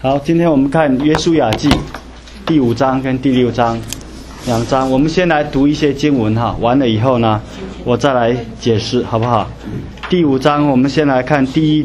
好，今天我们看约书亚记第5章跟第6章2章，我们先来读一些经文哈，完了以后呢，我再来解释，好不好？第5章我们先来看第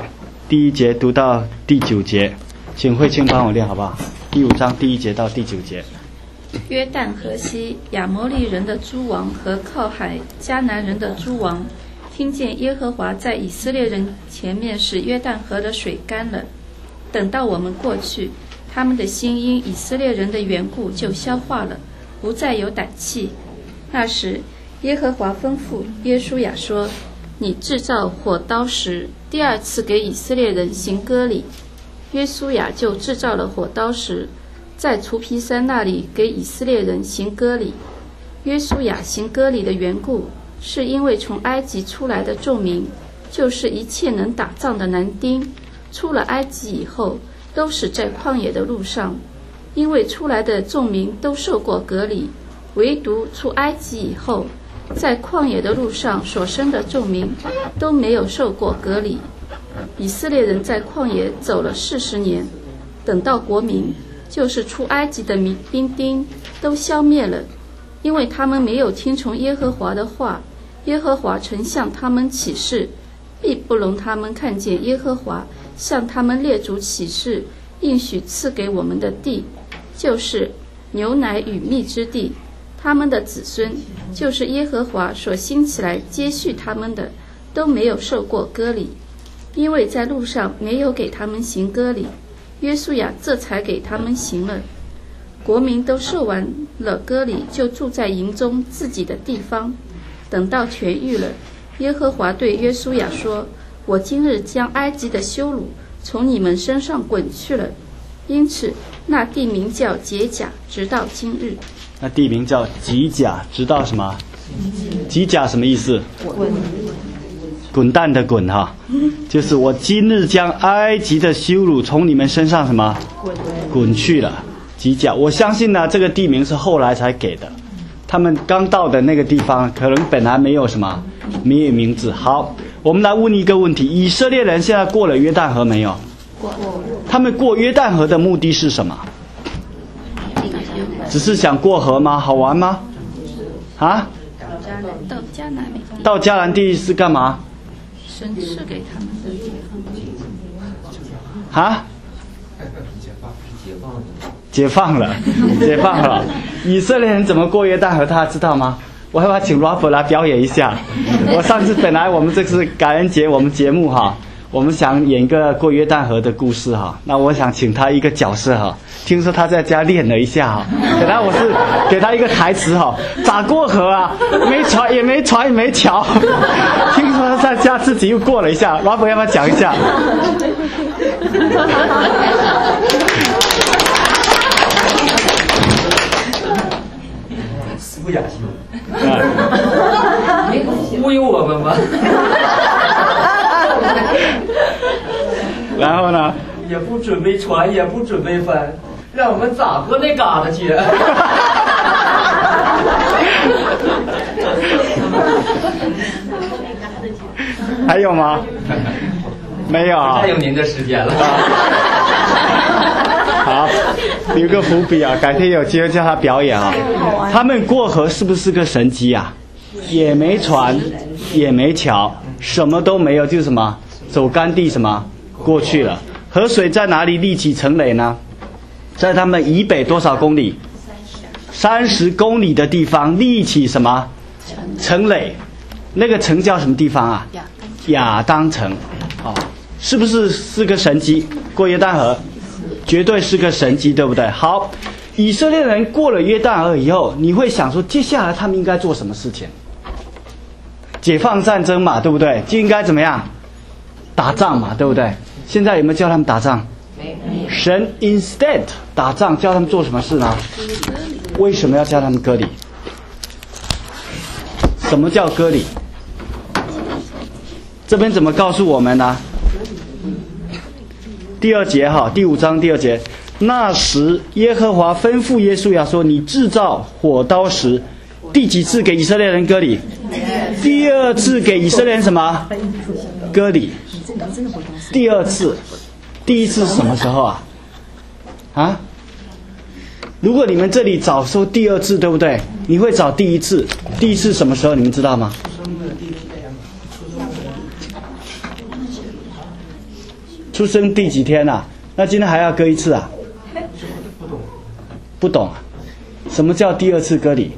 1节读到第9节，请慧清帮我念好不好？第5章第1节到第9节。 约旦河西亚摩利人的诸王和靠海迦南人的诸王，听见耶和华在以色列人前面使约旦河的水干了，等到我们过去，他们的心因以色列人的缘故就消化了，不再有胆气。那时耶和华吩咐约书亚说：你制造火刀石，第2次给以色列人行割礼。约书亚就制造了火刀石，在除皮山那里给以色列人行割礼。约书亚行割礼的缘故，是因为从埃及出来的众民，就是一切能打仗的男丁，出了埃及以后，都死在旷野的路上。因为出来的众民都受过割礼，唯独出埃及以后，在旷野的路上所生的众民都没有受过割礼。以色列人在旷野走了40年，等到国民，就是出埃及的兵丁都消灭了，因为他们没有听从耶和华的话。耶和华曾向他们起誓，必不容他们看见耶和华向他们列祖起誓应许赐给我们的地，就是牛奶与蜜之地。他们的子孙，就是耶和华所兴起来接续他们的，都没有受过割礼，因为在路上没有给他们行割礼。约书亚这才给他们行了。国民都受完了割礼，就住在营中自己的地方。等到痊愈了，耶和华对约书亚说：我今日将埃及的羞辱从你们身上滚去了。因此那地名叫结甲，直到今日。 那地名叫吉甲，直到什么？吉甲什么意思？滚蛋的滚哈，就是我今日将埃及的羞辱从你们身上什么滚去了。吉甲，我相信呢，这个地名是后来才给的。他们刚到的那个地方，可能本来没有什么，没有名字。好，我们来问一个问题：以色列人现在过了约旦河没有？过。他们过约旦河的目的是什么？只是想过河吗？好玩吗？啊？到迦南地是干嘛？ 神赐给他们的地方。啊？解放了。以色列人怎么过约旦河，大家知道吗？我要不要请 Robert 来表演一下？我上次本来我们这次感恩节我们节目哈，我们想演一个过约旦河的故事哈，那我想请他一个角色哈。听说他在家练了一下哈，本来我是给他一个台词哈，咋过河啊？没船也没桥。听说他在家自己又过了一下 ，Robert 要不要讲一下？ 不雅兴，忽悠我们吗？ 然后呢？ 也不准备船，也不准备帆，让我们咋过那嘎达去？ 还有吗？没有啊。 太有您的时间了。 好，留个伏笔啊，改天有机会叫他表演啊。他们过河是不是个神迹啊？也没船，也没桥，什么都没有，就是什么走干地什么过去了。河水在哪里立起成垒呢？在他们以北多少公里？30公里的地方立起什么成垒？那个城叫什么地方啊？亚当城。哦，是不是个神迹？过约旦河绝对是个神迹，对不对？好，以色列人过了约旦河以后，你会想说，接下来他们应该做什么事情？解放战争嘛，对不对？就应该怎么样？打仗嘛，对不对？现在有没有叫他们打仗？神 instead 打仗叫他们做什么事呢？为什么要叫他们割礼？什么叫割礼？这边怎么告诉我们呢？第2节哈，第5章第2节，那时耶和华吩咐约书亚说：你制造火刀石。第几次给以色列人割礼？第2次给以色列人什么？割礼。第2次，第1次是什么时候啊？ 啊？如果你们这里找说第二次，对不对？你会找第一次，第一次什么时候？你们知道吗？出生第几天啊？那今天还要割一次啊？不懂啊？什么叫第二次割礼？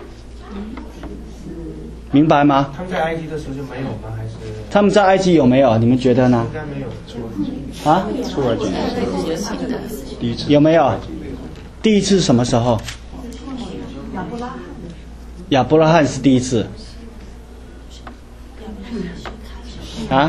明白吗？ 他们在埃及的时候就没有吗？还是他们在埃及有没有？你们觉得呢应？该没有啊？ 出埃及第一次有没有？第一次什么时候？亚伯拉罕是第一次。啊？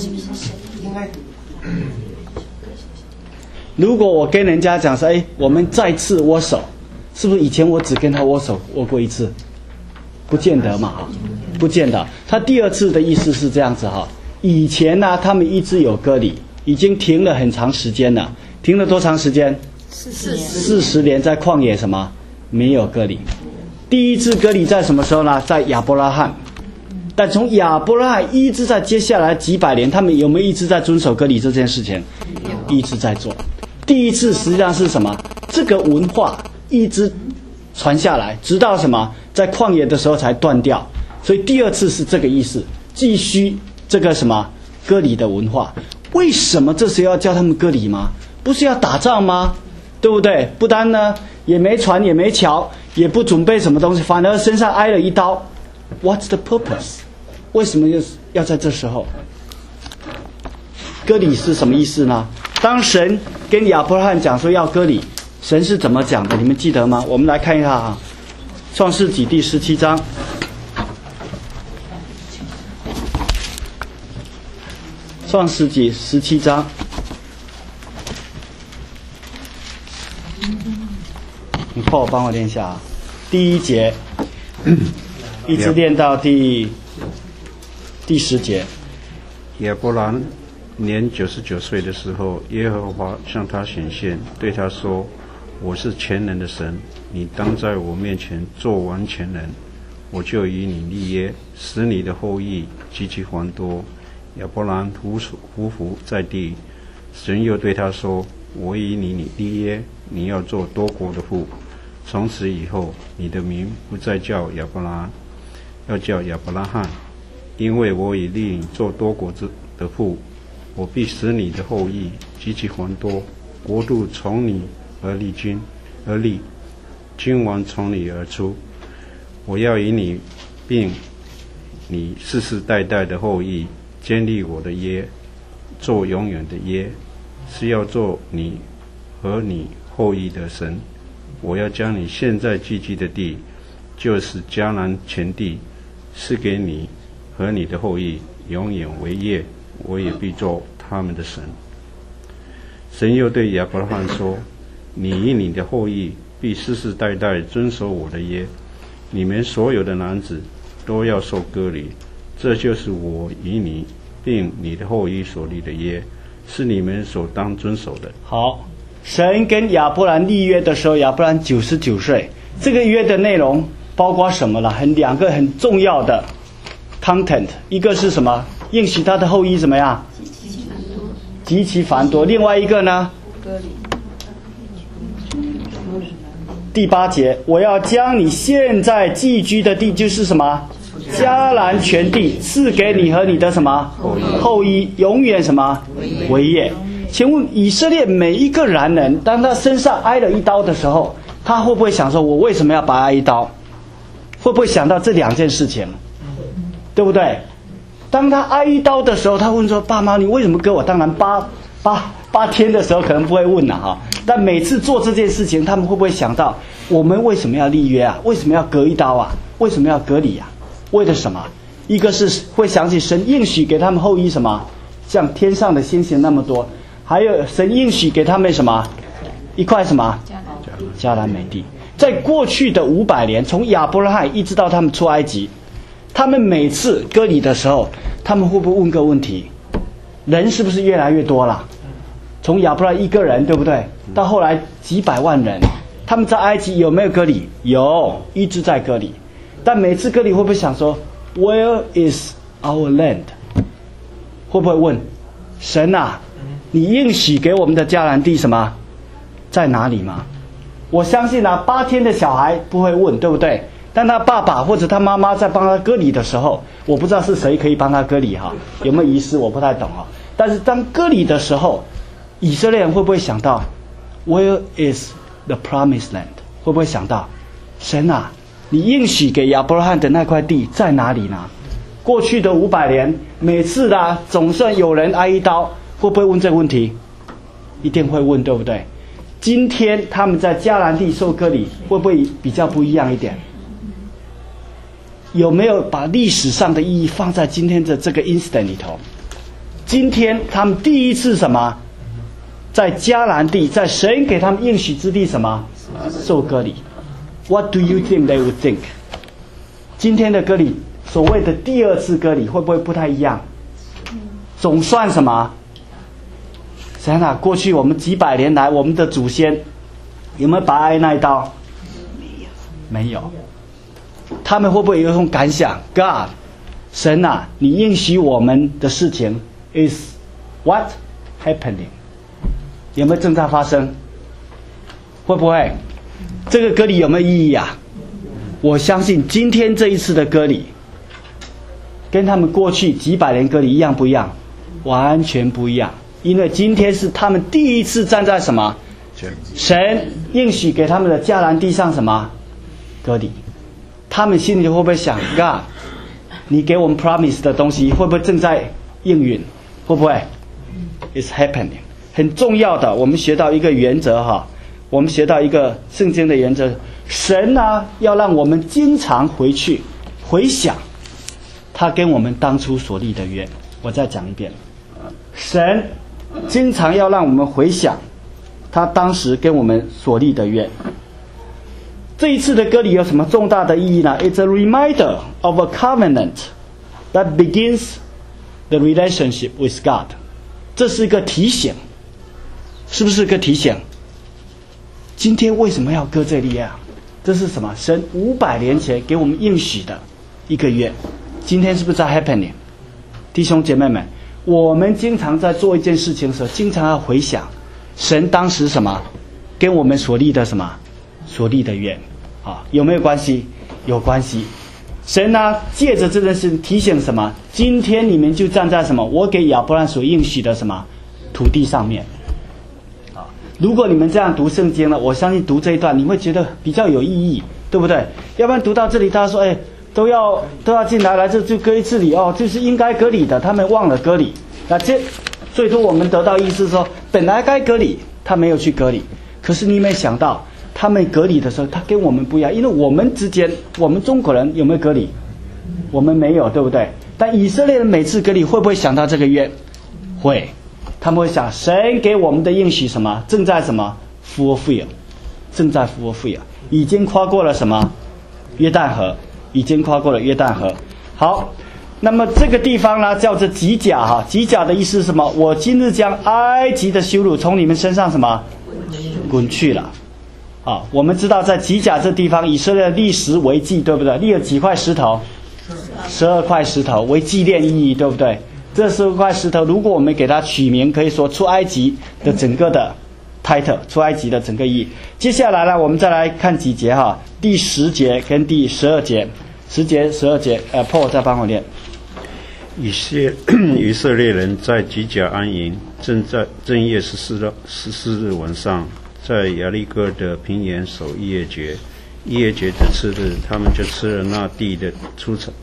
如果我跟人家讲说，我们再次握手，是不是以前我只跟他握手握过一次？不见得嘛，不见得。他第二次的意思是这样子哈。以前呢，他们一直有割礼，已经停了很长时间了。停了多长时间？40年，在旷野什么没有割礼。第一次割礼在什么时候呢？在亚伯拉罕。但从亚伯拉罕一直在接下来几百年，他们有没有一直在遵守割礼这件事情？一直在做。第一次实际上是什么？这个文化一直传下来，直到什么？在旷野的时候才断掉。所以第二次是这个意思，继续这个什么割礼的文化。为什么这时候要叫他们割礼吗？不是要打仗吗？对不对？不单呢也没船也没桥，也不准备什么东西，反而身上挨了一刀。What's the purpose？ 为什么要在这时候？割礼是什么意思呢？当神跟亚伯拉罕讲说要割礼，神是怎么讲的？你们记得吗？我们来看一下啊，《创世纪》第17章。创世纪17章，你帮我念一下啊，第1节，一直念到第10节。 亚伯兰年99岁的时候，耶和华向他显现，对他说：“我是全能的神，你当在我面前做完全人，我就与你立约，使你的后裔极其繁多。”亚伯兰匍匐在地，神又对他说：“我与你立约，你要做多国的父。从此以后，你的名不再叫亚伯兰，要叫亚伯拉罕，因为我已立你做多国的父。我必使你的后裔极其繁多，国度从你而立，君王从你而出。我要以你并你世世代代的后裔建立我的约，做永远的约，是要做你和你后裔的神。我要将你现在寄居的地，就是迦南全地，是给你和你的后裔永远为业，我也必做他们的神。”神又对亚伯拉罕说：“你与你的后裔必世世代代遵守我的约，你们所有的男子都要受割礼，这就是我与你并你的后裔所立的约，是你们所当遵守的。” 好，神跟亚伯兰立约的时候，亚伯兰99岁。这个约的内容包括什么呢？两个很重要的 content， 一个是什么？应许他的后裔怎么样？极其繁多。另外一个呢？第8节，我要将你现在寄居的地，就是什么？迦南全地，赐给你和你的什么后裔，永远什么为业。请问以色列每一个男人，当他身上挨了一刀的时候，他会不会想说，我为什么要把他挨一刀？会不会想到这两件事情？对不对？当他挨一刀的时候，他问说：“爸妈，你为什么割我？”当然八天的时候可能不会问了哈，但每次做这件事情，他们会不会想到我们为什么要立约啊？为什么要割一刀啊？为什么要割礼啊？为了什么？一个是会想起神应许给他们后裔什么，像天上的星星那么多，还有神应许给他们什么，一块什么迦南美地。在过去的500年，从亚伯拉罕一直到他们出埃及，他们每次割礼的时候，他们会不会问个问题？人是不是越来越多了？从亚伯拉罕一个人，对不对？到后来几百万人，他们在埃及有没有割礼？有，一直在割礼。但每次割礼会不会想说 Where is our land？ 会不会问神啊，你应许给我们的迦南地什么？ 在哪里吗？我相信啊，8天的小孩不会问，对不对？但他爸爸或者他妈妈在帮他割礼的时候，我不知道是谁可以帮他割礼哈，有没有仪式我不太懂哈。但是当割礼的时候，以色列人会不会想到 Where is the promised land？ 会不会想到神啊，你应许给亚伯拉罕的那块地在哪里呢？过去的500年，每次啦总算有人挨一刀，会不会问这个问题？一定会问，对不对？今天他们在迦南地受割礼，会不会比较不一样一点？有没有把历史上的意义放在今天的这个 instant 里头？今天他们第一次什么？在迦南地，在神给他们应许之地什么？受割礼。What do you think they would think？ 今天的割礼，所谓的第2次割礼，会不会不太一样？总算什么？神啊，过去我们几百年来，我们的祖先有没有白挨那一刀？没有。他们会不会有一种感想 ？God， 神啊，你应许我们的事情 is what happening？ 有没有正在发生？会不会？这个割礼有没有意义啊？我相信今天这一次的割礼，跟他们过去几百年割礼一样不一样？完全不一样。因为今天是他们第一次站在什么？神应许给他们的迦南地上什么？割礼。他们心里会不会想 God， 你给我们 promise 的东西会不会正在应允？会不会 ？It's happening。很重要的，我们学到一个原则哈，我们学到一个圣经的原则，神呢要让我们经常回去回想他跟我们当初所立的约。我再讲一遍，神经常要让我们回想他当时跟我们所立的约。这一次的割礼有什么重大的意义呢？ It's a reminder of a covenant that begins the relationship with God。 这是一个提醒，是不是一个提醒？今天为什么要割这里啊？这是什么？神500年前给我们应许的一个约，今天是不是在 happening？ 弟兄姐妹们，我们经常在做一件事情的时候，经常要回想神当时什么跟我们所立的什么所立的约啊，有没有关系？有关系。神呢，借着这件事提醒什么？今天你们就站在什么？我给亚伯拉罕所应许的什么土地上面啊？如果你们这样读圣经了，我相信读这一段你会觉得比较有意义，对不对？要不然读到这里，他说：“哎，都要进来这就割一次礼哦，就是应该割礼的，他们忘了割礼。”那最多我们得到意思说，本来该割礼，他没有去割礼。可是你没想到，他们割礼的时候，他跟我们不一样，因为我们之间，我们中国人有没有割礼？我们没有，对不对？但以色列人每次割礼会不会想到这个约？会，他们会想，神给我们的应许什么？正在什么 fulfill， 正在 fulfill， 已经跨过了什么约旦河，已经跨过了约旦河。好，那么这个地方呢，叫做吉甲哈。吉甲的意思是什么？我今日将埃及的羞辱从你们身上什么滚去了。啊，我们知道在吉甲这地方，以色列立石为记，对不对？立了几块石头？12块石头为纪念意义，对不对？这12块石头，如果我们给它取名，可以说出埃及的整个的 title， 出埃及的整个意义。接下来呢，我们再来看几节哈，第10节跟第12节，10节、12节，Paul 再帮我念。 以色列人在吉甲安营，正月14日晚上，在亚利哥的平原守逾越节。逾越节的次日，他们就吃了那地的出产。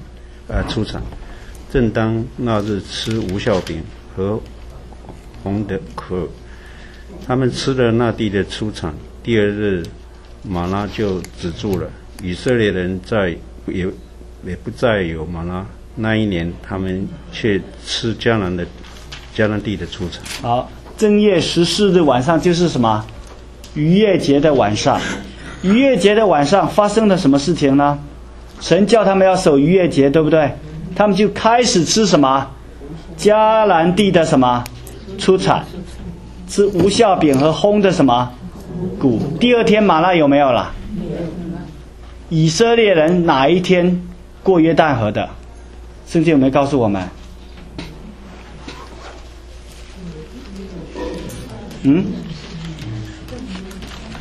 正当那日吃无酵饼和红的壳，他们吃了那地的出产。第2日，玛拿就止住了。以色列人也不再有玛拿。那一年，他们却吃迦南地的出产。 好，正月14日晚上就是什么？逾越节的晚上。逾越节的晚上发生了什么事情呢？神叫他们要守逾越节，对不对？他们就开始吃什么？迦南地的什么出产？吃无酵饼和烘的什么谷。第2天玛纳有没有了？以色列人哪一天过约旦河的？圣经有没有告诉我们？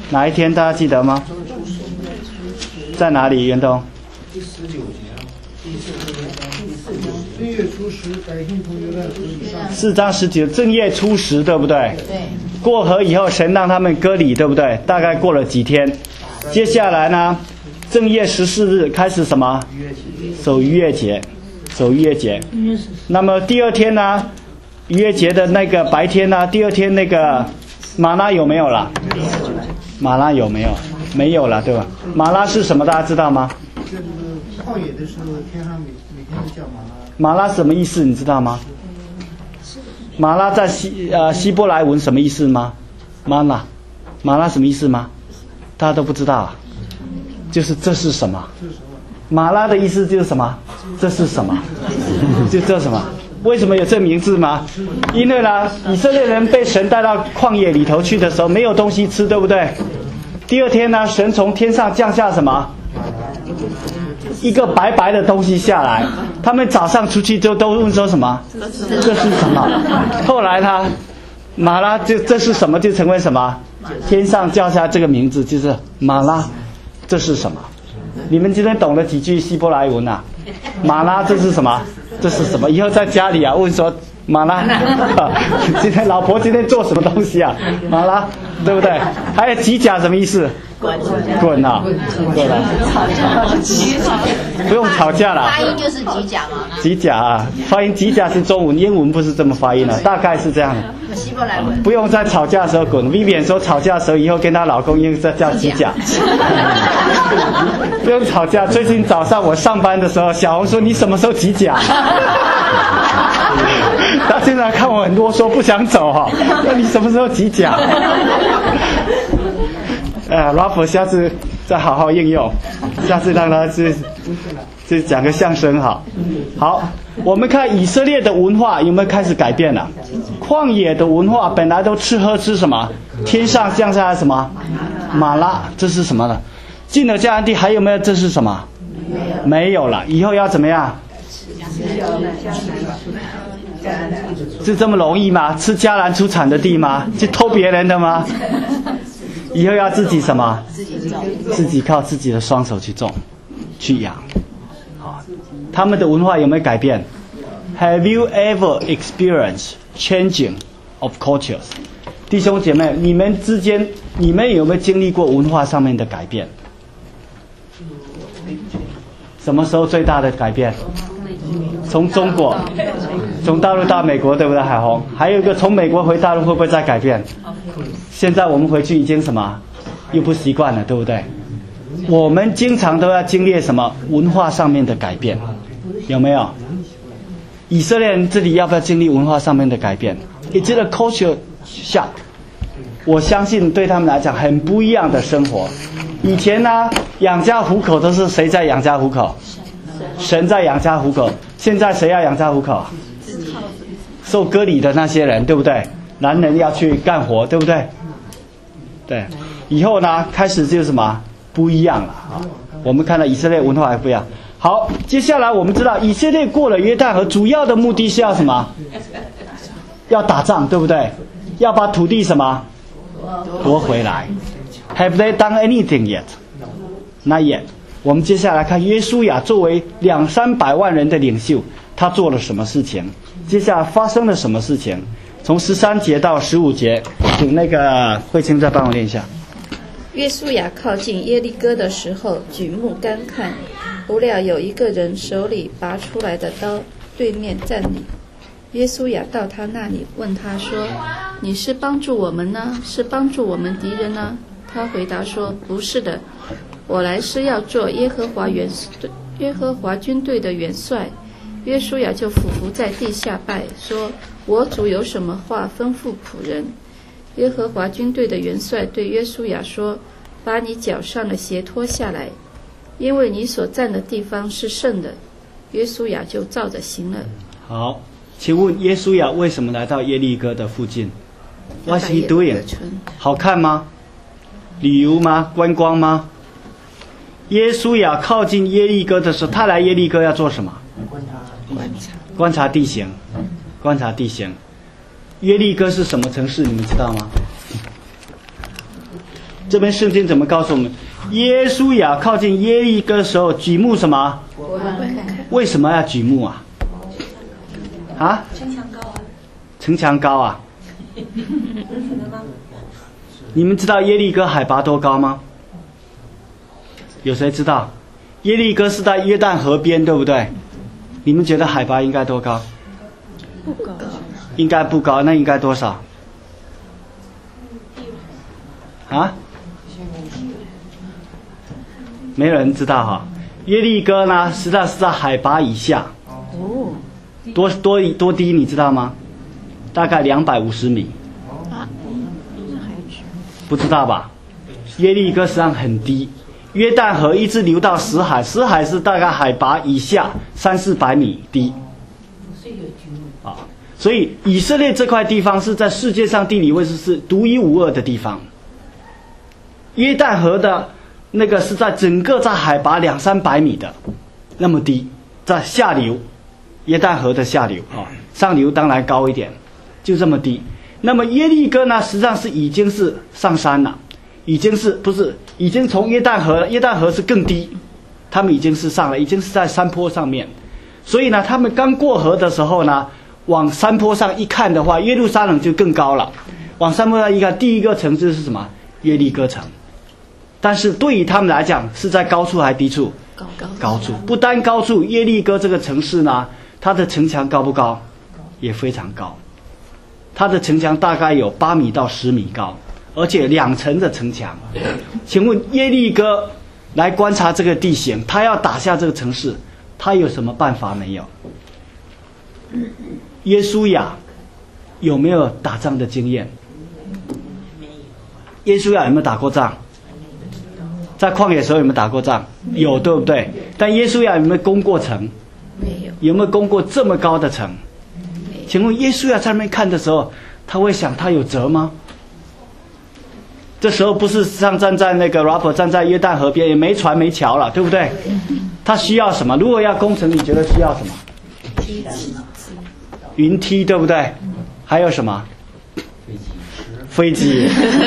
哪一天大家记得吗？在哪里？袁东？ 第19节，正月初10，百姓从约旦河以上。 4章19，正月初10，对不对？ 对。 过河以后，神让他们割礼，对不对？大概过了几天？接下来呢？正月14日开始什么？守逾越节，守逾越节。那么第二天呢？逾越节的那个白天呢？第二天那个玛拉有没有了？玛拉有没有？没有了，对吧？玛拉是什么？大家知道吗？ 就是旷野的时候，天上每天都叫玛拉。 玛拉什么意思？你知道吗？玛拉在希伯来文什么意思吗？玛拉什么意思吗？大家都不知道啊。就是这是什么？玛拉的意思就是什么？这是什么？就这什么？为什么有这名字吗？因为呢，以色列人被神带到旷野里头去的时候，没有东西吃，对不对？第二天呢，神从天上降下什么？一个白白的东西下来。他们早上出去就都问说什么？这是什么？后来呢，玛拉就这是什么就成为什么？天上降下这个名字就是玛拉，这是什么？你们今天懂了几句希伯来文啊？玛拉这是什么？这是什么？以后在家里啊问说玛拉，今天老婆今天做什么东西啊？玛拉，对不对？还有吉甲什么意思？滚啊！滚啊！不用吵架了。 发音就是吉甲嘛。 吉甲啊，发音吉甲是中文，英文不是这么发音的，大概是这样的。 希伯来文。 不用在吵架的时候滚。Vivian 说吵架的时候以后跟她老公用这叫吉甲。不用吵架。最近早上我上班的时候，小红说你什么时候吉甲？他经常看我很啰嗦，不想走哈。那你什么时候吉甲？Ralph 下次再好好应用，下次让他去讲个相声好。好，我们看以色列的文化有没有开始改变了？旷野的文化本来都吃什么？天上降下来什么？玛拉，这是什么呢？进了迦南地还有没有？这是什么？没有了。以后要怎么样？是这么容易吗？吃迦南出产的地吗？去偷别人的吗？以后要自己什么？自己靠自己的双手去种，去养。好，他们的文化有没有改变 ？Have you ever experienced changing of cultures？ 弟兄姐妹，你们之间，你们有没有经历过文化上面的改变？什么时候最大的改变？从中国，从大陆到美国，对不对？海虹，还有一个从美国回大陆会不会再改变？现在我们回去已经什么，又不习惯了，对不对？我们经常都要经历什么文化上面的改变，有没有？以色列人这里要不要经历文化上面的改变？也觉得 culture shock， 我相信对他们来讲很不一样的生活。以前呢，养家糊口都是谁在养家糊口？神在养家糊口。现在谁要养家糊口？受割礼的那些人，对不对？男人要去干活，对不对？对，以后呢，开始就是什么不一样了啊！我们看到以色列文化还不一样。好，接下来我们知道以色列过了约旦河，主要的目的是要什么？要打仗，对不对？要把土地什么夺回来。Have they done anything yet? Not yet. 我们接下来看约书亚作为200-300万人的领袖，他做了什么事情？接下来发生了什么事情？从13节到15节，请那个慧清再帮我念一下。 约书亚靠近耶利哥的时候，举目观看，不料有一个人手里拔出来的刀，对面站立。约书亚到他那里，问他说：“你是帮助我们呢，是帮助我们敌人呢？”他回答说：“不是的，我来是要做耶和华军队的元帅。”约书亚就俯伏在地下拜，说：“我主有什么话吩咐仆人？”耶和华军队的元帅对约书亚说：“把你脚上的鞋脱下来，因为你所站的地方是圣的。”约书亚就照着行了。 好，请问约书亚为什么来到耶利哥的附近 ？What's he doing？ 好看吗？旅游吗？观光吗？耶书亚靠近耶利哥的时候，他来耶利哥要做什么？观察地形。观察地形。耶利哥是什么城市？你们知道吗？ 这边圣经怎么告诉我们？耶稣亚靠近耶利哥的时候举目什么？为什么要举目啊？啊？城墙高啊。城墙高啊。你们知道耶利哥海拔多高吗？有谁知道？耶利哥是在约旦河边，对不对？你们觉得海拔应该多高？ 不高。 应该不高，那应该多少？啊？没有人知道哈。耶利哥呢，实际上是在海拔以下。 哦。 多低你知道吗？大概250米。不知道吧？耶利哥实际上很低，约旦河一直流到死海，死海是大概海拔以下300-400米低。啊，所以以色列这块地方是在世界上地理位置是独一无二的地方。约旦河的那个是在整个在海拔200-300米的那么低，在下流，约旦河的下流啊，上流当然高一点，就这么低。那么耶利哥呢，实际上是已经是上山了，已经从约旦河是更低，他们已经是上了，已经是在山坡上面。所以呢，他们刚过河的时候呢，往山坡上一看的话，耶路撒冷就更高了。往山坡上一看，第一个城市是什么？耶利哥城。但是对于他们来讲，是在高处还是低处？高处。不单高处，耶利哥这个城市呢，它的城墙高不高？也非常高。它的城墙大概有8米到10米高，而且2层的城墙。请问耶利哥来观察这个地形，他要打下这个城市，他有什么办法没有？耶稣亚有没有打仗的经验？耶稣亚有没有打过仗？在旷野的时候有没有打过仗？有，对不对？但耶稣亚有没有攻过城？ 没有。 有没有攻过这么高的城？请问耶稣亚在那边看的时候，他会想他有辙吗？这时候不是像站在那个 Robert 站在约旦河边，也没船没桥了，对不对？他需要什么？如果要攻城，你觉得需要什么？云梯，对不对？还有什么？飞机。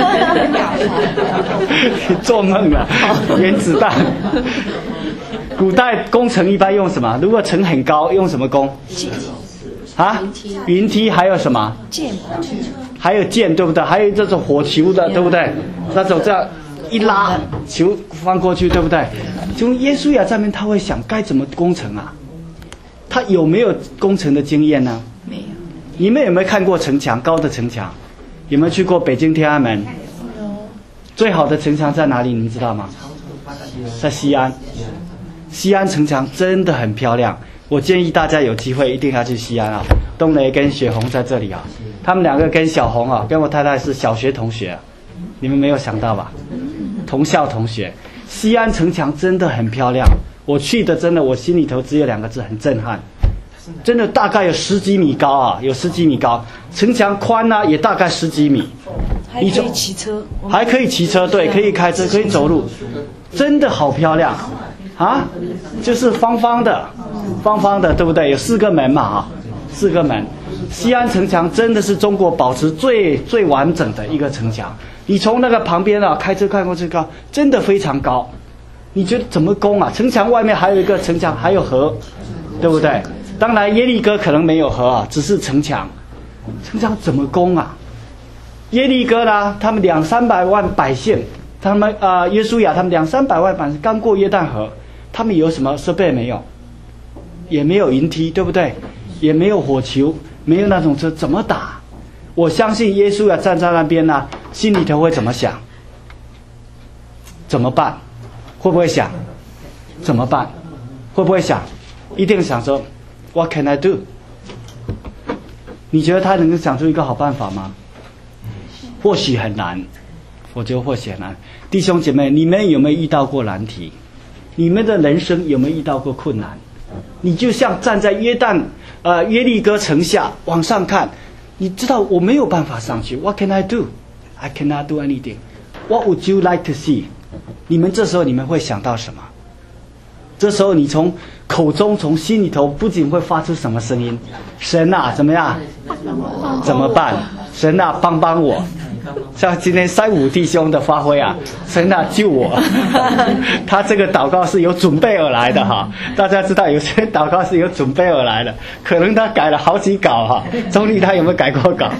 做梦了，原子弹。古代攻城一般用什么？如果城很高，用什么攻？啊，云梯还有什么？箭，还有箭，对不对？还有这种火球的，对不对？那种这样一拉，球翻过去，对不对？从耶稣亚上面，他会想该怎么攻城啊？他有没有攻城的经验呢？ 没有。 你们有没有看过城墙？高的城墙，有没有去过北京天安门？最好的城墙在哪里？你们知道吗？在西安。西安城墙真的很漂亮。我建议大家有机会一定要去西安啊！冬雷跟雪红在这里啊，他们两个跟小红啊，跟我太太是小学同学，你们没有想到吧？同校同学。西安城墙真的很漂亮，我去的真的，我心里头只有2个字，很震撼。真的大概有10几米高啊，有10几米高，城墙宽呢也大概10几米。 还可以骑车， 还可以骑车，对，可以开车，可以走路，真的好漂亮。啊，就是方方的，对不对？有4个门嘛，啊，4个门。西安城墙真的是中国保持最完整的一个城墙。你从那个旁边啊，开车看过去高，真的非常高。你觉得怎么攻啊？城墙外面还有一个城墙，还有河，对不对？当然耶利哥可能没有河啊，只是城墙。城墙怎么攻啊？耶利哥呢，他们200-300万百姓，他们约书亚他们200-300万百姓刚过约旦河。他们有什么设备没有？也没有云梯，对不对？也没有火球，没有那种车，怎么打？我相信耶稣要站在那边呢，心里头会怎么想？怎么办？会不会想？怎么办？会不会想？一定想说 ，What can I do？ 你觉得他能够想出一个好办法吗？或许很难，我觉得或许很难。弟兄姐妹，你们有没有遇到过难题？你们的人生有没有遇到过困难？你就像站在约利哥城下往上看，你知道我没有办法上去。What can I do? I cannot do anything. What would you like to see? 你们这时候你们会想到什么？这时候你从口中从心里头不仅会发出什么声音？神啊，怎么样？怎么办？神啊，帮帮我！ 像今天35弟兄的发挥啊，神啊救我！他这个祷告是有准备而来的哈，大家知道有些祷告是有准备而来的，可能他改了好几稿哈，总理他有没有改过稿？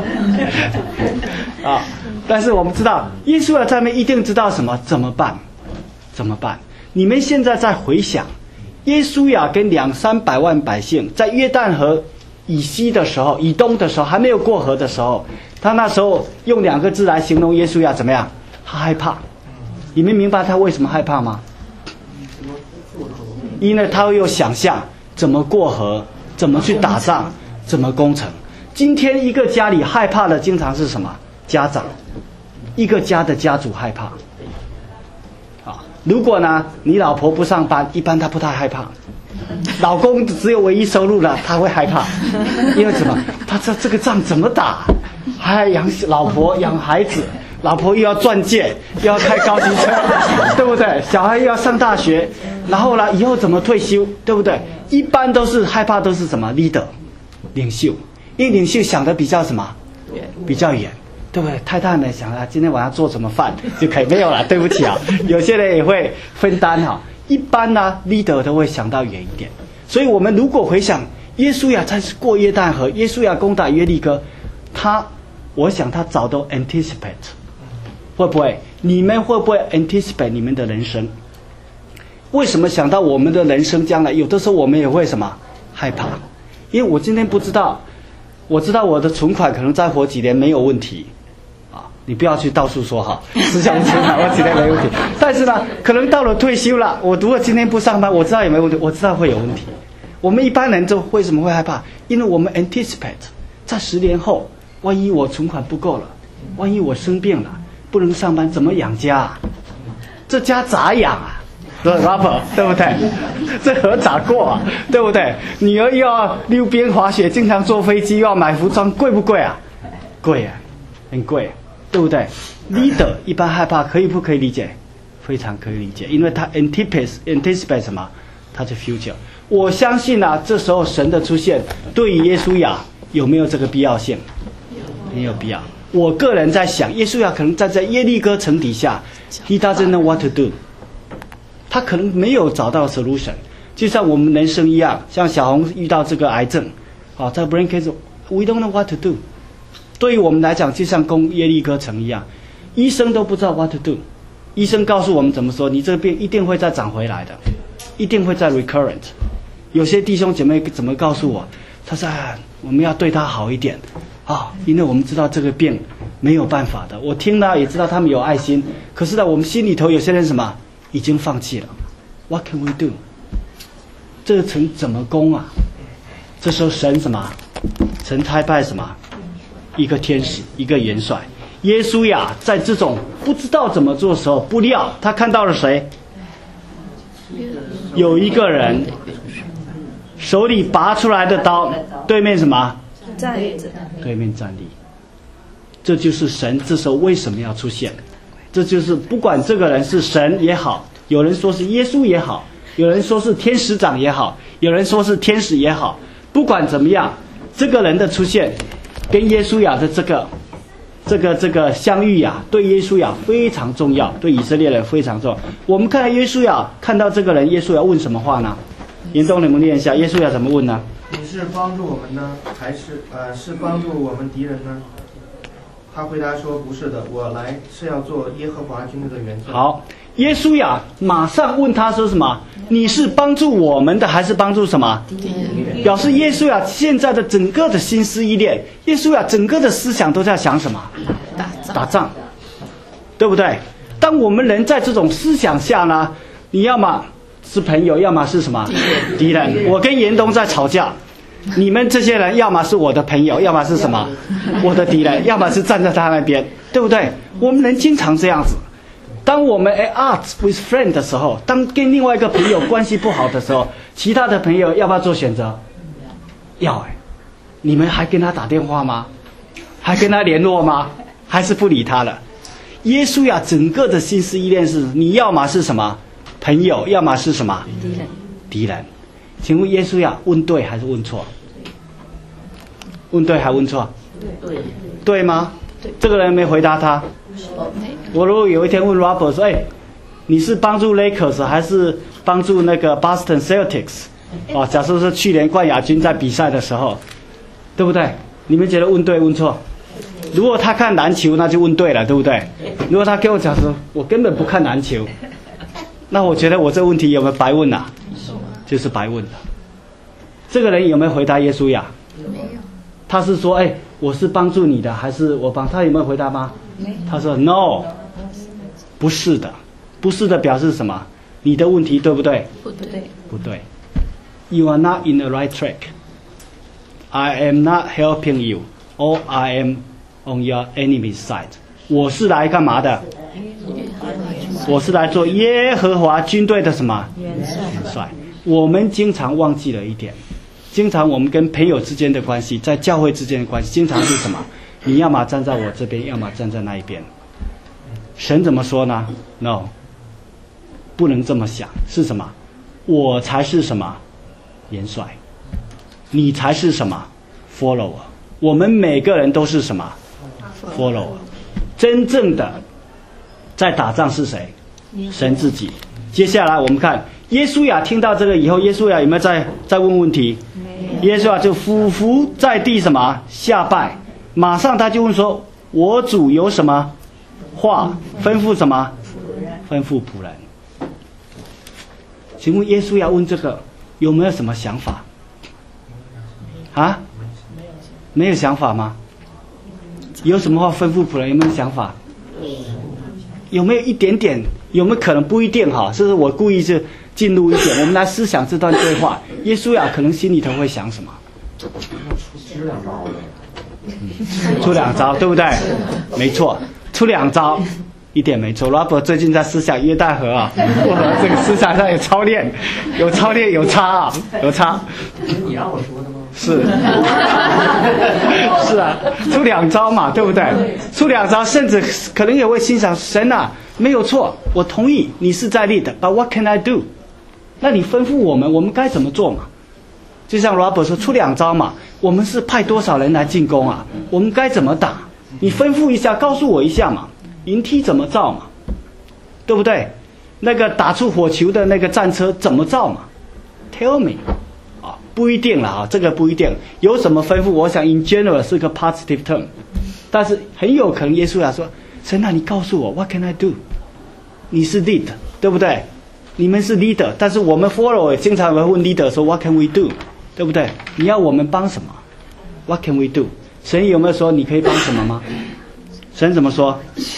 啊，但是我们知道耶稣啊，他们一定知道什么？怎么办？怎么办？你们现在在回想，耶稣呀跟200-300万百姓在约旦河以西的时候，以东的时候，还没有过河的时候，他那时候用2个字来形容耶稣呀，怎么样？他害怕。你们明白他为什么害怕吗？因为他又想象怎么过河，怎么去打仗，怎么攻城。今天一个家里害怕的经常是什么？家长，一个家的家主害怕。如果呢，你老婆不上班，一般她不太害怕。老公只有唯一收入了，他会害怕，因为什么？他这个仗怎么打？还要养老婆、养孩子，老婆又要钻戒，又要开高级车，对不对？小孩又要上大学，然后呢，以后怎么退休，对不对？一般都是害怕，都是什么 leader 领袖，因为领袖想的比较什么？比较远。对不对？太太们想啊，今天晚上做什么饭就可以，没有了，对不起啊。有些人也会分担哈。一般呢 ，leader 都会想到远一点。所以我们如果回想耶稣呀，他是过约旦河，耶稣呀攻打耶利哥，我想他早都 anticipate， 会不会？你们会不会 anticipate 你们的人生？为什么想到我们的人生将来？有的时候我们也会什么害怕？因为我今天不知道，我知道我的存款可能再活几年没有问题。你不要去到处说哈，思想存款我几年没问题。但是呢，可能到了退休了，我如果今天不上班，我知道有没有问题，我知道会有问题。我们一般人就为什么会害怕？因为我们 anticipate 在10年后，万一我存款不够了，万一我生病了，不能上班，怎么养家啊？这家咋养啊？对 ，Robert， 对不对？这河咋过啊？对不对？女儿又要溜冰滑雪，经常坐飞机，又要买服装，贵不贵啊？贵啊，很贵。对不对 ？Leader 一般害怕，可以不可以理解？非常可以理解，因为他 anticipate 什么？他的 future。我相信啊，这时候神的出现对于耶稣呀有没有这个必要性？没有必要。我个人在想，耶稣呀可能站在耶利哥城底下 ，He doesn't know what to do， 他可能没有找到 solution， 就像我们人生一样，像小红遇到这个癌症，在 brain cancer，we don't know what to do。对于我们来讲，就像攻耶利哥城一样，医生都不知道 what to do。医生告诉我们怎么说，你这个病一定会再长回来的，一定会再 recurrent。有些弟兄姐妹怎么告诉我？他说我们要对他好一点因为我们知道这个病没有办法的。我听了也知道他们有爱心，可是呢，我们心里头有些人什么已经放弃了。What can we do？ 这个城怎么攻啊？这时候神什么？神差派什么？一个天使，一个元帅。耶稣呀，在这种不知道怎么做的时候，不料他看到了谁？有一个人手里拔出来的刀，对面什么？对面站立。这就是神这时候为什么要出现？这就是不管这个人是神也好，有人说是耶稣也好，有人说是天使长也好，有人说是天使也好，不管怎么样，这个人的出现跟耶稣呀的这个相遇呀，对耶稣呀非常重要，对以色列人非常重要。我们看耶稣呀，看到这个人，耶稣要问什么话呢？严东，你们念一下，耶稣要怎么问呢？ 你是帮助我们呢，还是是帮助我们敌人呢？他回答说：不是的，我来是要做耶和华军队的元帅。 好，耶稣呀马上问他说什么？你是帮助我们的，还是帮助什么？表示耶稣呀现在的整个的心思意念，耶稣呀整个的思想都在想什么？打仗，对不对？当我们人在这种思想下呢，你要么是朋友，要么是什么敌人？我跟严东在吵架，你们这些人要么是我的朋友，要么是什么我的敌人，要么是站在他那边，对不对？我们人经常这样子。当我们 at with friend 的时候，当跟另外一个朋友关系不好的时候，其他的朋友要不要做选择？要你们还跟他打电话吗？还跟他联络吗？还是不理他了？耶稣呀，整个的心思意念是，你要么是什么朋友，要么是什么敌人。请问耶稣呀，问对还是问错？问对还问错？对吗？ 这个人没回答他。我如果有一天问 Robert 说：“哎，你是帮助 Lakers 还是帮助那个 Boston Celtics？” 哦，假设是去年冠亚军在比赛的时候，对不对？你们觉得问对问错？如果他看篮球，那就问对了，对不对？如果他跟我讲说我根本不看篮球，那我觉得我这问题有没有白问啊？就是白问的。这个人有没有回答耶稣呀？没有。他是说：“哎，我是帮助你的，还是我帮？”他有没有回答吗？他说 ：“No， 不是的，不是的，表示什么？你的问题对不对？ 不对， 不对。You are not in the right track. I am not helping you, or I am on your enemy's side. 我是来干嘛的？我是来做耶和华军队的什么？元帅。我们经常忘记了一点，经常我们跟朋友之间的关系，在教会之间的关系，经常是什么？你要么站在我这边，要么站在那一边。神怎么说呢 ？No， 不能这么想。是什么？我才是什么？元帅。你才是什么 ？follower。我们每个人都是什么 ？follower。真正的在打仗是谁？神自己。接下来我们看耶稣亚听到这个以后，耶稣亚有没有再问问题？耶稣亚就俯伏在地什么下拜，马上他就问说：“我主有什么话吩咐什么？吩咐仆人。”请问耶稣亚问这个有没有什么想法？啊？没有想法吗？有什么话吩咐仆人？有没有想法？有没有一点点？有没有可能不一定哈？就是我故意是进入一点，我们来思想这段对话。耶稣亚可能心里头会想什么？出两招，对不对？没错，出两招，一点没错。Robert 最近在思想约旦河啊，我这个思想上有操练，有差啊，有差。 你让我说的吗？ 是，是啊，出两招嘛，对不对？出两招，甚至可能也会欣赏神啊，没有错，我同意你是在立的 ，But what can I do？ 那你吩咐我们该怎么做嘛？就像 Robert 说，出两招嘛，我们是派多少人来进攻啊？我们该怎么打？你吩咐一下，告诉我一下嘛。营梯怎么造嘛？对不对？那个打出火球的那个战车怎么造嘛 ？Tell me。不一定了啊，这个不一定。有什么吩咐？我想 in general 是个 positive term， 但是很有可能耶稣亚说：“神啊，你告诉我 ，what can I do？ 你是 lead， 对不对？你们是 leader， 但是我们 follower 经常会问 leader 说 what can we do， 对不对？你要我们帮什么 ？What can we do？ 神有没有说你可以帮什么吗？神怎么说？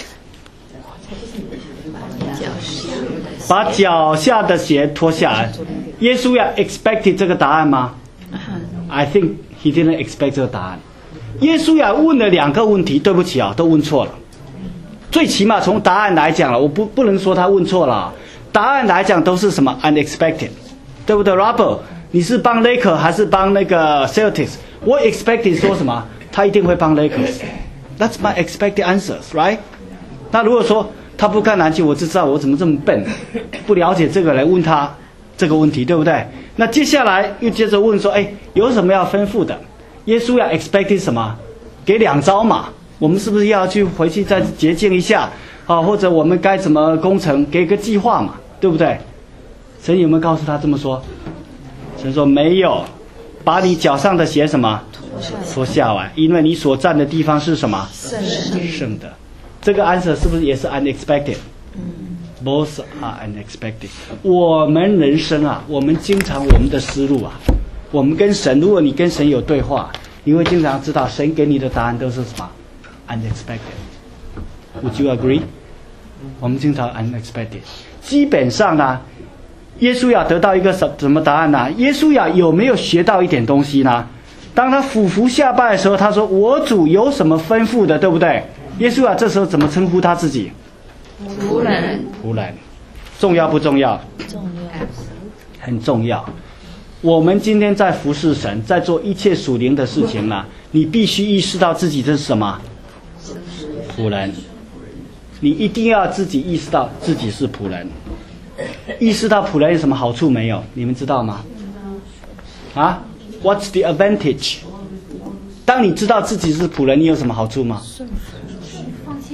把脚下的鞋脱下来。耶稣要 expected 这个答案吗 ？I think he didn't expect 这个答案。耶稣亚问了两个问题，对不起啊，都问错了。最起码从答案来讲了，我不能说他问错了。答案来讲都是什么 unexpected， 对不对 ？Robert， 你是帮 Lakers 还是帮那个 Celtics？ 我 expected 说什么？他一定会帮 Lakers。That's my expected answers, right？ 那如果说他不看篮球，我就知道我怎么这么笨，不了解这个人，问他这个问题，对不对？那接下来又接着问说，哎，有什么要吩咐的？耶稣要 expected 什么？给两招嘛，我们是不是要去回去再洁净一下啊？或者我们该怎么工程？给个计划嘛，对不对？神有没有告诉他这么说？神说没有，把你脚上的鞋什么脱下来，因为你所站的地方是什么？圣的。这个 answer 是不是也是 unexpected？Both are unexpected。我们人生啊，我们经常我们的思路啊，我们跟神，如果你跟神有对话，你会经常知道神给你的答案都是什么 unexpected。Would you agree？ 我们经常 unexpected。基本上呢，耶稣亚得到一个什么答案呢？耶稣亚有没有学到一点东西呢？当他俯伏下拜的时候，他说：“我主有什么吩咐的，对不对？”耶稣亚这时候怎么称呼他自己？ 仆人。 仆人，重要不重要？ 重要， 很重要。我们今天在服侍神，在做一切属灵的事情呢，你必须意识到自己这是什么？仆人。你一定要自己意识到自己是仆人。意识到仆人有什么好处没有？你们知道吗？啊 ？What's the advantage？ 当你知道自己是仆人，你有什么好处吗？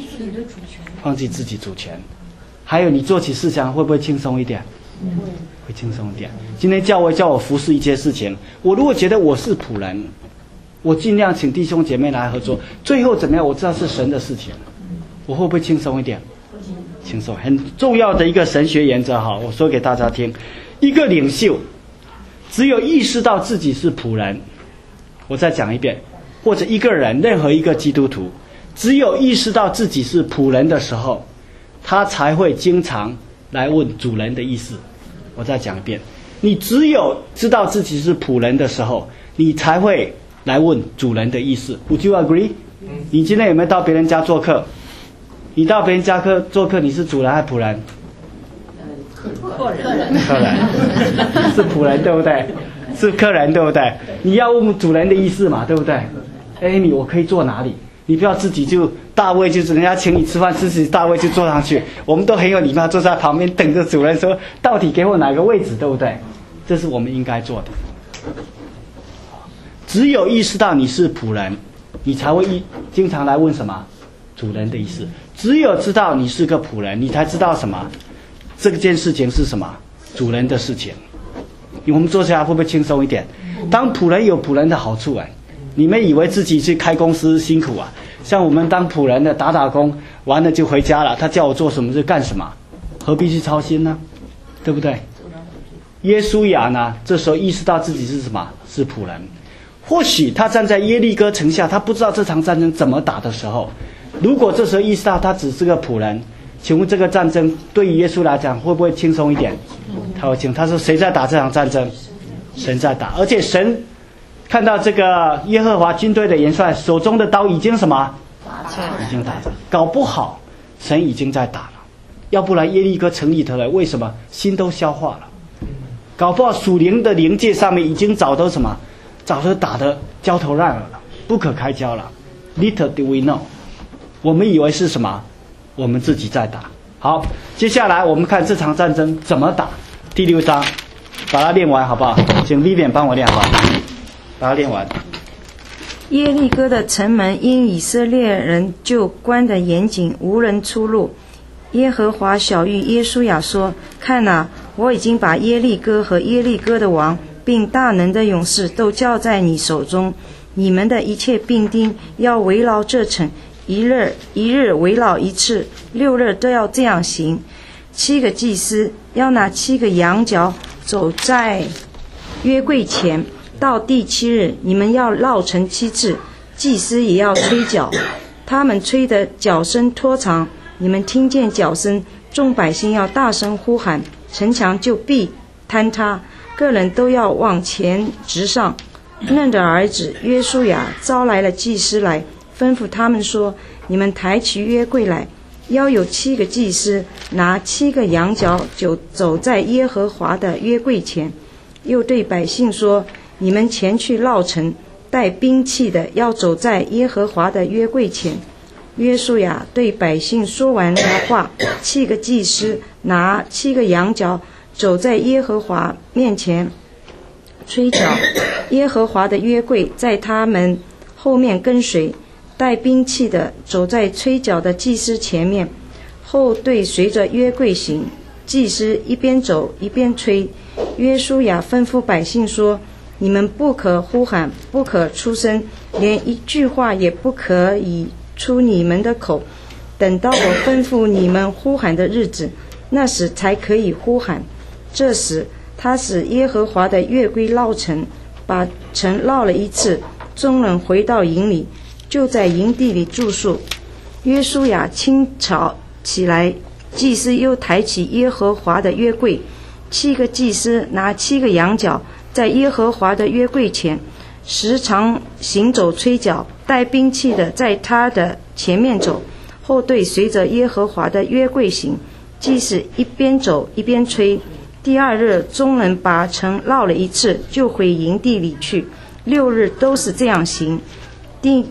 忘记自己主权。还有你做起事情会不会轻松一点？会轻松一点。今天教会叫我服侍一些事情，我如果觉得我是仆人，我尽量请弟兄姐妹来合作，最后怎么样？我知道是神的事情，我会不会轻松一点？轻松。很重要的一个神学原则，我说给大家听：一个领袖只有意识到自己是仆人，我再讲一遍，或者一个人，任何一个基督徒，只有意识到自己是仆人的时候，他才会经常来问主人的意思。我再讲一遍，你只有知道自己是仆人的时候，你才会来问主人的意思。Would you agree？ 你今天有没有到别人家做客？你到别人家做客，你是主人还是仆人？ 客人是仆人对不对？是客人对不对？你要问主人的意思嘛，对不对？你我可以坐哪里？你不要自己就大位，就是人家请你吃饭，自己大位就坐上去。我们都很有礼貌，坐在旁边等着主人说到底给我哪个位置，对不对？这是我们应该做的。只有意识到你是仆人，你才会经常来问什么主人的意思。只有知道你是个仆人，你才知道什么这件事情是什么主人的事情。我们做起来会不会轻松一点？当仆人有仆人的好处你们以为自己去开公司辛苦啊？像我们当仆人的打工，完了就回家了，他叫我做什么就干什么，何必去操心呢？对不对？耶稣亚呢，这时候意识到自己是什么？是仆人。或许他站在耶利哥城下，他不知道这场战争怎么打的时候，如果这时候意识到他只是个仆人，请问这个战争对于耶稣来讲会不会轻松一点？他会轻松。他说谁在打这场战争？神在打，而且神看到这个耶和华军队的元帅手中的刀已经什么？已经打着，搞不好神已经在打了。要不然耶利哥城里头的为什么心都消化了？搞不好属灵的灵界上面已经早都什么？早都打得焦头烂额了，不可开交了。Little do we know， 我们以为是什么？我们自己在打。好，接下来我们看这场战争怎么打。第6章，把它练完好不好？请 Vivian 帮我练好，把它练完。 耶利哥的城门因以色列人就关得严谨，无人出入。耶和华晓谕耶书亚说：看哪，我已经把耶利哥和耶利哥的王并大能的勇士都交在你手中，你们的一切兵丁要围绕这城，一日围绕一次，6日都要这样行。7个祭司要拿7个羊角走在约柜前，到第7日，你们要绕城7次，祭司也要吹角，他们吹的角声拖长，你们听见角声，众百姓要大声呼喊，城墙就必坍塌，个人都要往前直上。嫩的儿子约书亚招来了祭司来，吩咐他们说：你们抬起约柜来，要有7个祭司拿7个羊角就走在耶和华的约柜前。又对百姓说：你们前去绕城，带兵器的要走在耶和华的约柜前。约书亚对百姓说完了话，7个祭司拿7个羊角走在耶和华面前吹角，耶和华的约柜在他们后面跟随，带兵器的走在吹角的祭司前面，后队随着约柜行，祭司一边走一边吹。约书亚吩咐百姓说：你们不可呼喊，不可出声，连一句话也不可以出你们的口，等到我吩咐你们呼喊的日子，那时才可以呼喊。这时他使耶和华的约柜绕城，把城绕了一次，众人回到营里，就在营地里住宿。约书亚清早起来，祭司又抬起耶和华的约柜，7个祭司拿7个羊角在耶和华的约柜前，时常行走吹角，带兵器的在他的前面走，后队随着耶和华的约柜行，祭司一边走一边吹。第2日，众人把城绕了一次，就回营地里去，6日都是这样行。第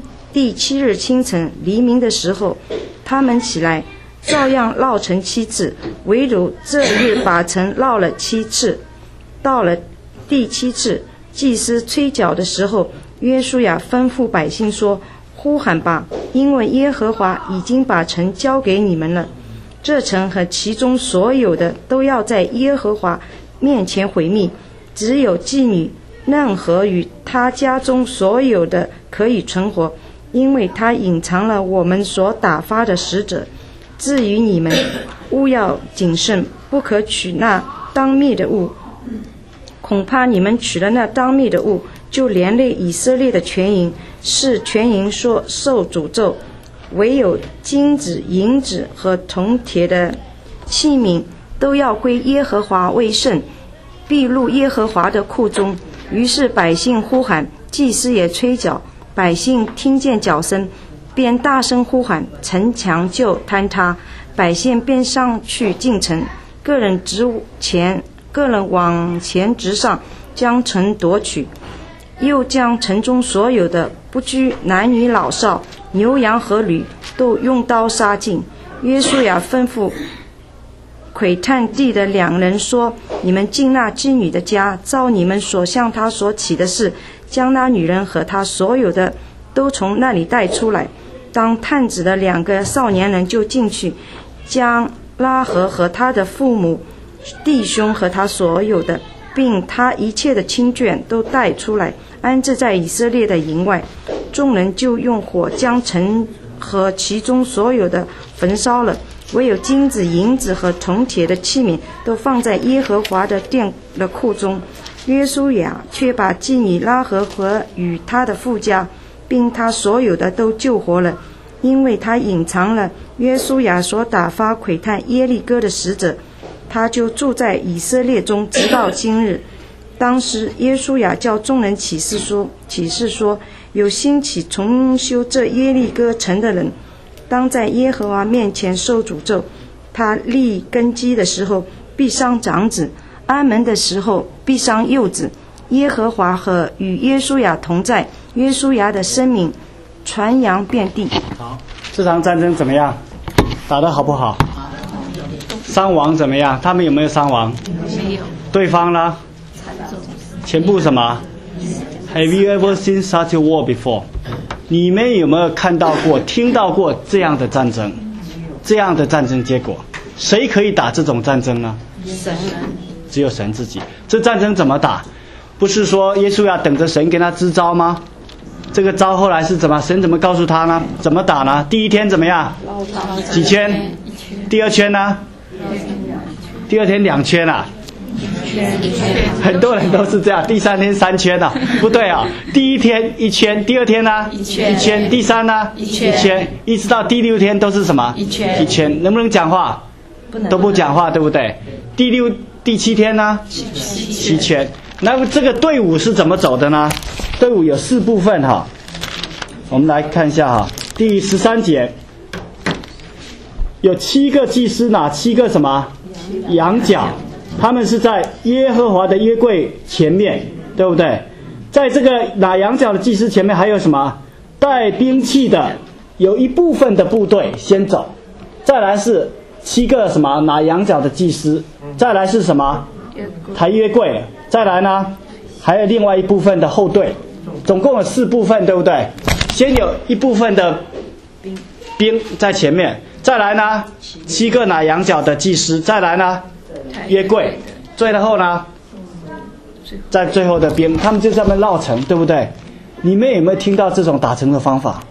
7日清晨黎明的时候，他们起来，照样绕城7次，唯独这日把城绕了7次。到了第7次，祭司吹角的时候，约书亚吩咐百姓说： 呼喊吧，因为耶和华已经把城交给你们了。这城和其中所有的都要在耶和华面前毁灭，只有妓女嫩和与他家中所有的可以存活，因为他隐藏了我们所打发的使者。至于你们，务要谨慎，不可取那当灭的物，恐怕你们取了那当灭的物，就连累以色列的全营，是全营说受诅咒。唯有金子、银子和铜铁的器皿都要归耶和华为圣，必入耶和华的库中。于是百姓呼喊，祭司也吹角，百姓听见角声，便大声呼喊，城墙就坍塌，百姓便上去进城，个人往前直上，将城夺取，又将城中所有的不拘男女老少、牛羊和驴都用刀杀尽。约书亚吩咐窥探地的2人说：你们进那妓女的家，照你们所向她所起的事，将那女人和她所有的都从那里带出来。当探子的2个少年人就进去，将拉合和他的父母、弟兄和他所有的，并他一切的亲眷都带出来，安置在以色列的营外。众人就用火将城和其中所有的焚烧了，唯有金子、银子和铜铁的器皿都放在耶和华的殿的库中。约书亚却把妓女拉合和与他的父家并他所有的都救活了，因为他隐藏了约书亚所打发窥探耶利哥的使者，他就住在以色列中，直到今日。当时约书亚叫众人起誓说，有兴起重修这耶利哥城的人，当在耶和华面前受诅咒。他立根基的时候必伤长子，安门的时候必伤幼子。耶和华和与约书亚同在，约书亚的声名传扬遍地。 好，这场战争怎么样？打得好不好？伤亡怎么样？他们有没有伤亡？ 没有。 对方呢？全部什么 ？Have you ever seen such a war before？ 你们有没有看到过、听到过这样的战争？这样的战争结果，谁可以打这种战争呢？ 神。 只有神自己。这战争怎么打？不是说耶稣要等着神给他支招吗？这个招后来是怎么？神怎么告诉他呢？怎么打呢？第一天怎么样？几圈？第二圈呢？第二天2圈啊。很多人都是这样，第3天3圈啊，不对啊，第一天1圈，第二天呢1圈，第3呢1圈，一直到第6天都是什么1圈，能不能讲话？都不讲话，对不对？第6、第7天呢7圈。那么这个队伍是怎么走的呢？队伍有4部分哈，我们来看一下哈。第13节有7个祭司，哪7个什么羊角？他们是在耶和华的约柜前面，对不对？在这个拿羊角的祭司前面还有什么？带兵器的，有一部分的部队先走，再来是7个什么拿羊角的祭司，再来是什么抬约柜，再来呢还有另外一部分的后队，总共有4部分，对不对？先有一部分的兵在前面，再来呢7个拿羊角的祭司，再来呢约柜，最后呢在最后的兵，他们就在那边绕城，对不对？你们有没有听到这种打城的方法？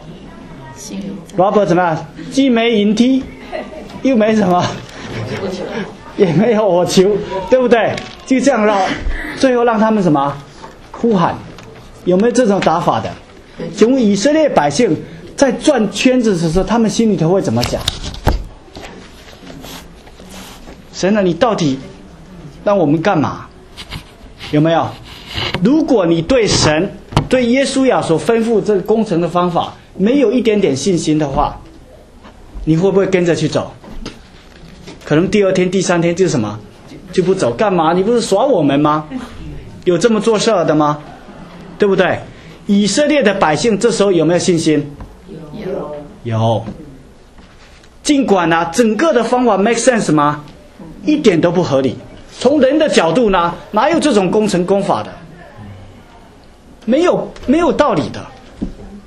Robert 怎么样？既没银梯，又没什么，也没有火球，对不对？就这样绕，最后让他们什么呼喊？有没有这种打法的？请问以色列百姓在转圈子的时候，他们心里头会怎么想？神啊，你到底让我们干嘛？有没有？如果你对神、对耶稣亚所吩咐这个工程的方法没有一点点信心的话，你会不会跟着去走？可能第2天、第3天就什么就不走，干嘛？你不是耍我们吗？有这么做事的吗？对不对？以色列的百姓这时候有没有信心？有。尽管呢，整个的方法 make sense 吗？一点都不合理。从人的角度呢，哪有这种工程功法的？没有道理的。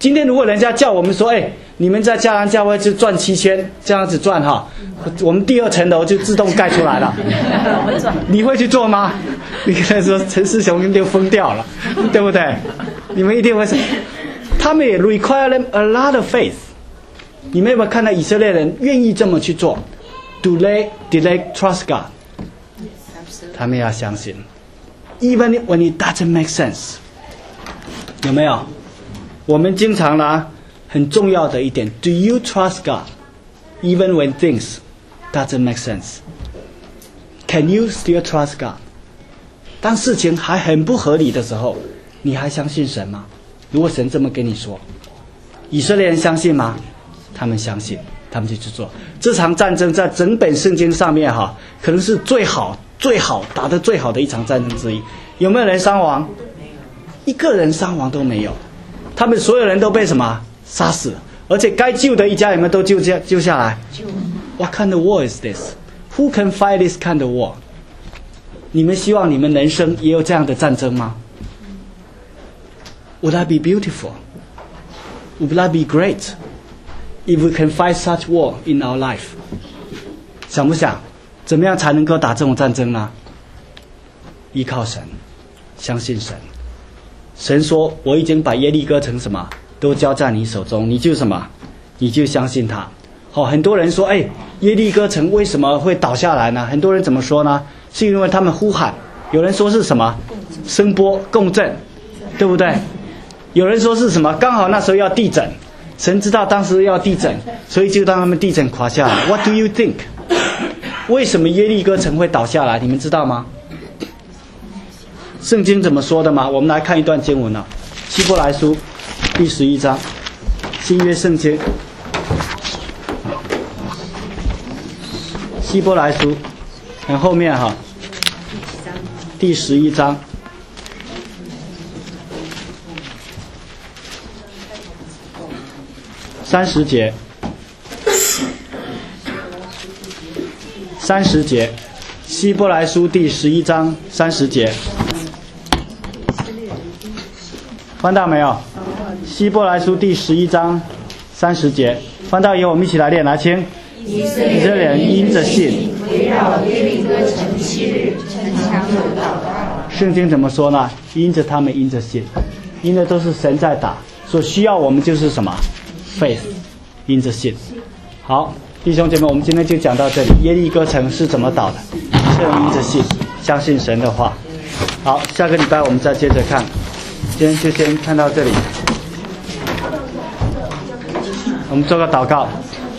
今天如果人家叫我们说，哎，你们在迦南教会就赚7000，这样子赚哈，我们第2层楼就自动盖出来了，你会去做吗？你跟他说陈师兄就疯掉了，对不对？你们一定会说，他们也 require them a lot of faith。你们有没有看到以色列人愿意这么去做 ？Do they trust God？ 他们要相信 ，even when it doesn't make sense。有没有？我们经常呢，很重要的一点 ，Do you trust God even when things doesn't make sense? Can you still trust God? 当事情还很不合理的时候，你还相信神吗？如果神这么跟你说，以色列人相信吗？他们相信，他们就去做。这场战争在整本圣经上面哈，可能是最好打得最好的一场战争之一。有没有人伤亡？一个人伤亡都没有。他们所有人都被什么杀死，而且该救的一家有没有都救下来 ？What kind of war is this? Who can fight this kind of war? 你们希望你们人生也有这样的战争吗 ？Would that be beautiful? Would that be great? If we can fight such war in our life, 想不想？怎么样才能够打这种战争呢？依靠神，相信神。神说：“我已经把耶利哥城什么都交在你手中，你就什么，你就相信他。”很多人说：“哎，耶利哥城为什么会倒下来呢？”很多人怎么说呢？是因为他们呼喊。有人说是什么？声波共振，对不对？有人说是什么？刚好那时候要地震，神知道当时要地震，所以就让他们地震垮下来。What do you think？ 为什么耶利哥城会倒下来？你们知道吗？圣经怎么说的吗？我们来看一段经文了，希伯来书第11章，新约圣经，希伯来书很后面哈，第11章30节，30节，希伯来书第11章30节。翻到没有？希伯来书第11章30节，翻到以后我们一起来练，来听。以色列人因着信，围绕耶利哥城7日，城墙有祷告。圣经怎么说呢？因着他们因着信，因为都是神在打，所需要我们就是什么 ？faith， 因着信。好，弟兄姐妹，我们今天就讲到这里。耶利哥城是怎么倒的？是因着信，相信神的话。好，下个礼拜我们再接着看。今天就先看到这里，我们做个祷告。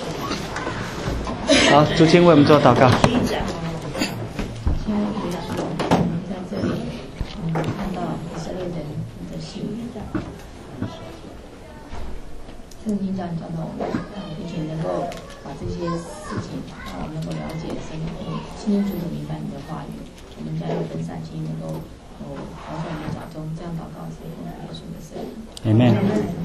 好，主亲为我们做祷告。 圣经上讲到我们，并且能够把这些事情让我们能够了解神，清清楚楚明白你的话语。我们将要分散心，能够保守我们的脚中，这样祷告是奉耶稣的圣名。 Amen。